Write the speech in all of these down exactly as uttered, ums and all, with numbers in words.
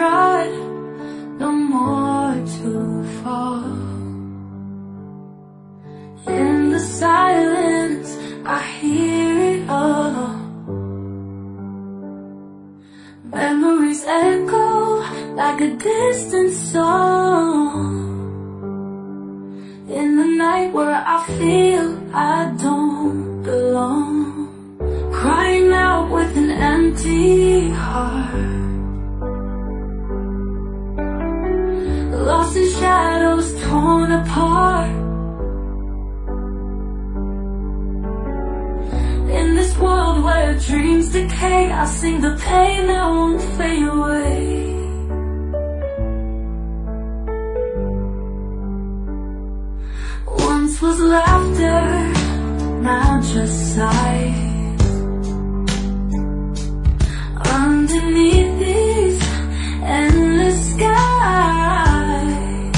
tried, no more to fall. In the silence, I hear it all. Memories echo like a distant song. In the night where I feel I don't belong, crying out with an empty heart, lost in shadows, torn apart. In this world where dreams decay, I sing the pain that won't fade away. Once was laughter, now just sighs. Underneath these endless skies,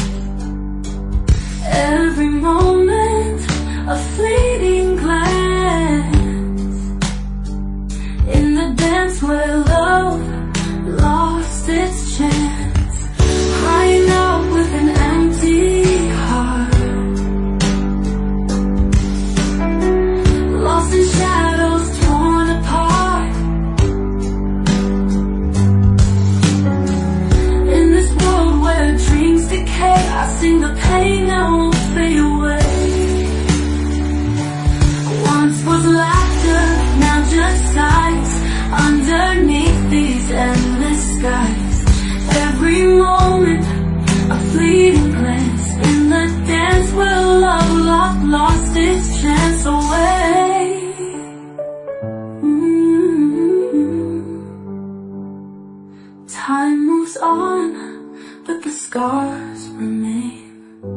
every moment a fleeting glance. In the dance where love lost its chance, crying out with an empty heart, lost in shadows, torn apart. In this world where dreams decay, I sing the pain that won't fade away. Once was laughter, now just sighs. Underneath these endless skies, every moment a fleeting glance. In the dance where love lost, lost its chance away. mm-hmm. Time moves on, but the scars remain.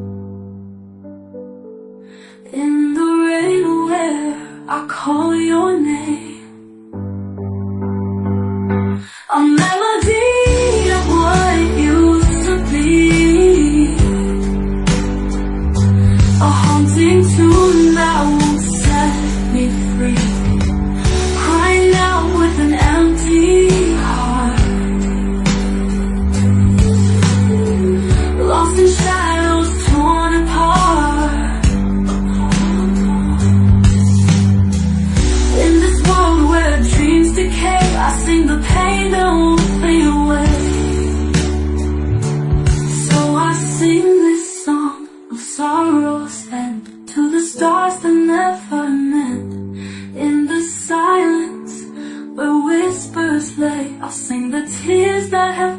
In the rain where I call your name, a melody of what used to be, a haunting tune that won't set me free, crying out with an empty heart, lost in shadows, torn apart. In this world where dreams decay, I sing the pain that won't fade away. So I sing this song of sorrow's end to the stars that never meant. In the silence where whispers lay, I'll sing the tears that have